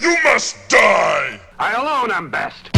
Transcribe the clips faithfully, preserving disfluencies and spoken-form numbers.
You must die! I alone am best.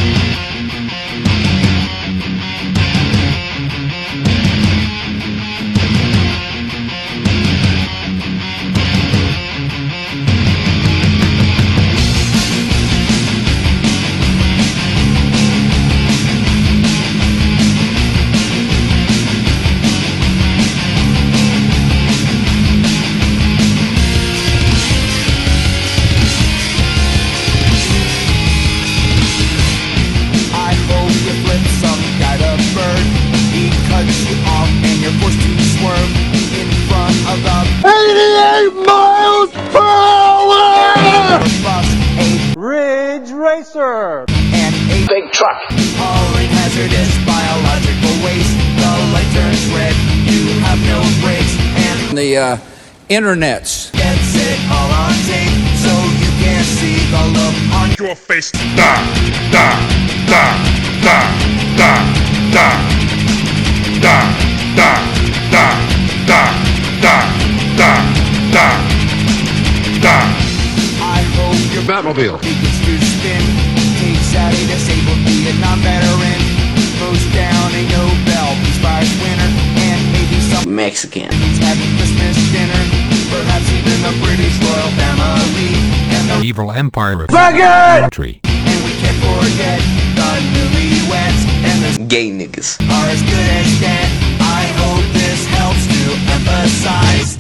eighty-eight miles per hour! Ridge Racer! And a big truck. Hauling hazardous biological waste. The light turns red, you have no brakes. And the uh, internets gets it all on tape, so you can see the look on your face. Da, da, da, da, da, da, da, da, da, da, da, da, da, da. I hope your Batmobile begins to spin. Takes out a disabled Vietnam veteran. Throws down a Nobel Peace Prize winner. And maybe some Mexican He's having Christmas dinner. Perhaps even the British royal family. And the evil empire of country. And we can't forget the newlyweds. And the gay niggas are as good as dead. I hope this helps to emphasize.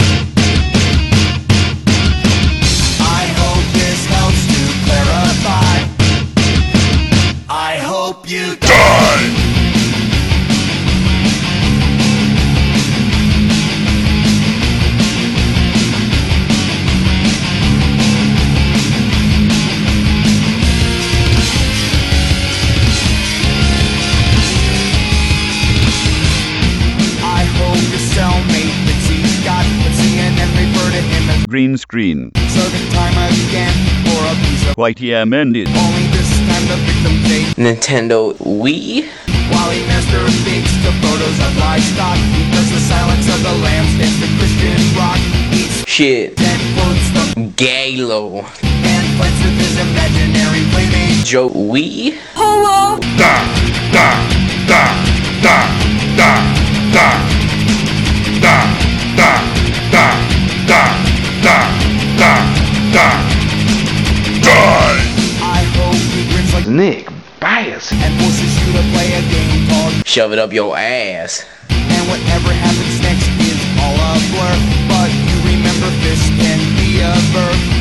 I hope this helps to clarify. I hope you Die! Green screen. Serving time again for a piece of Y T M ended. only this time the victim take Nintendo Wii. while he masturbates to photos of livestock. Because the silence of the lambs dance to Christian rock. Eats Shit. then quotes the Galo. and fights with his imaginary playmate. Joe Wii. Da, da, da, da, da, da, da, da, da, da, da, da, da. Die! I hope he grins like Nick Bias and forces you to play a game called Shove it up your ass. and whatever happens next is all a blur. But you remember this can be a verb.